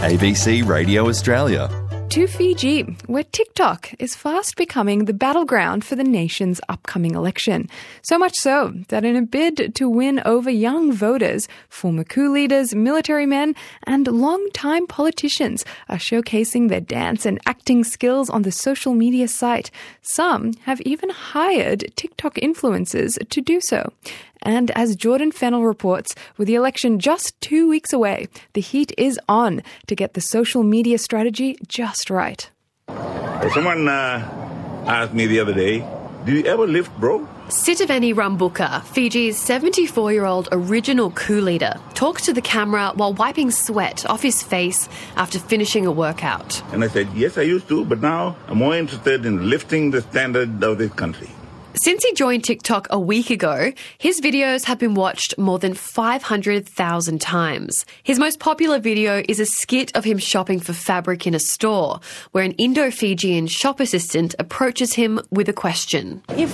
ABC Radio Australia. To Fiji, where TikTok is fast becoming the battleground for the nation's upcoming election. So much so that in a bid to win over young voters, former coup leaders, military men, and long-time politicians are showcasing their dance and acting skills on the social media site. Some have even hired TikTok influencers to do so. And as Jordan Fennell reports, with the election just 2 weeks away, the heat is on to get the social media strategy just right. Someone asked me the other day, do you ever lift, bro? Sitiveni Rambuka, Fiji's 74-year-old original coup leader, talks to the camera while wiping sweat off his face after finishing a workout. And I said, yes, I used to, but now I'm more interested in lifting the standard of this country. Since he joined TikTok a week ago, his videos have been watched more than 500,000 times. His most popular video is a skit of him shopping for fabric in a store, where an Indo-Fijian shop assistant approaches him with a question. If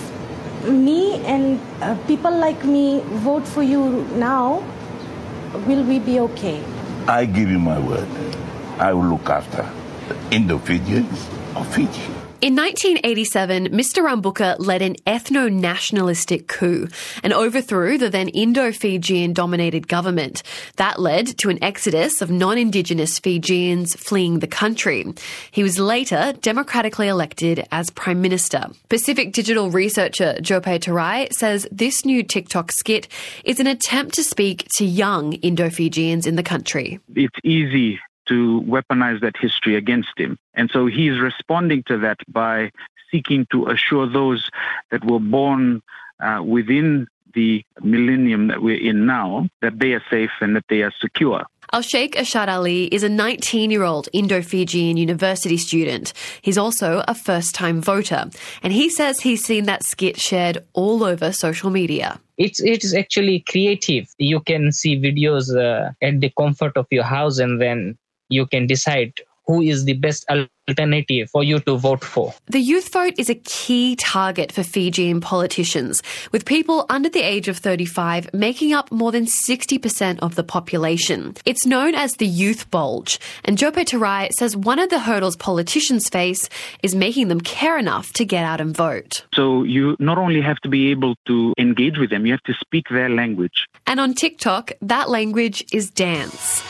me and people like me vote for you now, will we be okay? I give you my word. I will look after the Indo-Fijians of Fiji. In 1987, Mr. Rambuka led an ethno-nationalistic coup and overthrew the then Indo-Fijian-dominated government. That led to an exodus of non-Indigenous Fijians fleeing the country. He was later democratically elected as Prime Minister. Pacific digital researcher Jope Tarai says this new TikTok skit is an attempt to speak to young Indo-Fijians in the country. It's easy to weaponize that history against him. And so he's responding to that by seeking to assure those that were born within the millennium that we're in now, that they are safe and that they are secure. Al-Sheikh Ashad Ali is a 19-year-old Indo-Fijian university student. He's also a first-time voter, and he says he's seen that skit shared all over social media. It is actually creative. You can see videos at the comfort of your house, and then you can decide who is the best alternative for you to vote for. The youth vote is a key target for Fijian politicians, with people under the age of 35 making up more than 60% of the population. It's known as the youth bulge, and Jope Tarai says one of the hurdles politicians face is making them care enough to get out and vote. So you not only have to be able to engage with them, you have to speak their language. And on TikTok, that language is dance.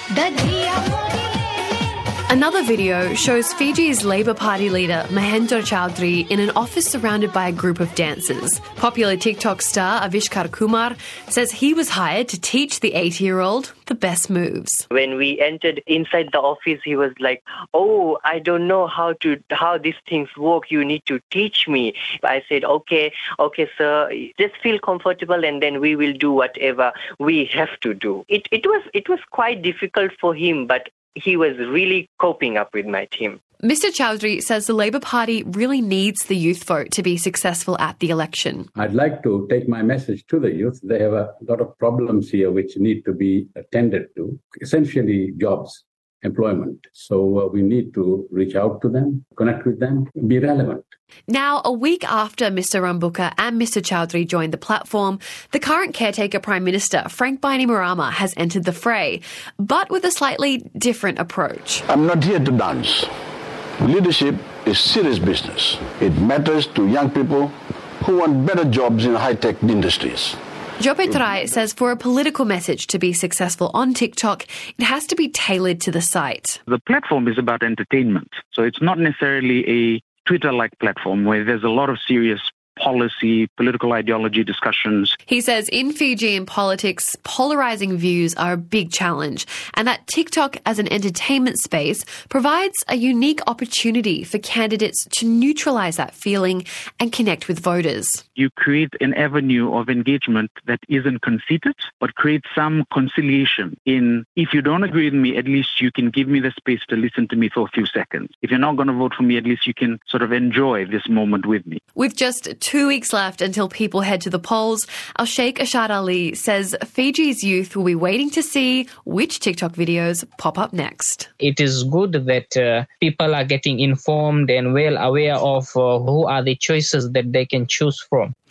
Another video shows Fiji's Labour Party leader Mahendra Chaudhry in an office surrounded by a group of dancers. Popular TikTok star Avishkar Kumar says he was hired to teach the 80-year-old the best moves. When we entered inside the office, he was like, "Oh, I don't know how these things work. You need to teach me." I said, okay, sir, just feel comfortable and then we will do whatever we have to do. It was quite difficult for him, but he was really coping up with my team. Mr. Chaudhry says the Labour Party really needs the youth vote to be successful at the election. I'd like to take my message to the youth. They have a lot of problems here which need to be attended to, essentially jobs, employment. So we need to reach out to them, connect with them, be relevant. Now, a week after Mr. Rambuka and Mr. Chaudhry joined the platform, the current caretaker Prime Minister, Frank Bainimarama, has entered the fray, but with a slightly different approach. I'm not here to dance. Leadership is serious business. It matters to young people who want better jobs in high-tech industries. Jope Tarai says for a political message to be successful on TikTok, it has to be tailored to the site. The platform is about entertainment, so it's not necessarily a Twitter-like platform where there's a lot of serious policy, political ideology discussions. He says in Fijian politics, polarising views are a big challenge, and that TikTok as an entertainment space provides a unique opportunity for candidates to neutralise that feeling and connect with voters. You create an avenue of engagement that isn't conceited, but creates some conciliation in, if you don't agree with me, at least you can give me the space to listen to me for a few seconds. If you're not going to vote for me, at least you can sort of enjoy this moment with me. With just 2 weeks left until people head to the polls, Al-Sheikh Ashad Ali says Fiji's youth will be waiting to see which TikTok videos pop up next. It is good that people are getting informed and well aware of who are the choices that they can choose from.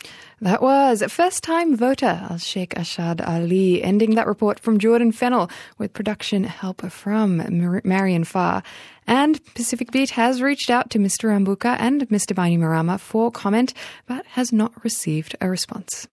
That was first-time voter Al-Sheikh Ashad Ali, ending that report from Jordan Fennell with production help from Marian Farr. And Pacific Beat has reached out to Mr. Rambuka and Mr. Bainimarama for comment, but has not received a response.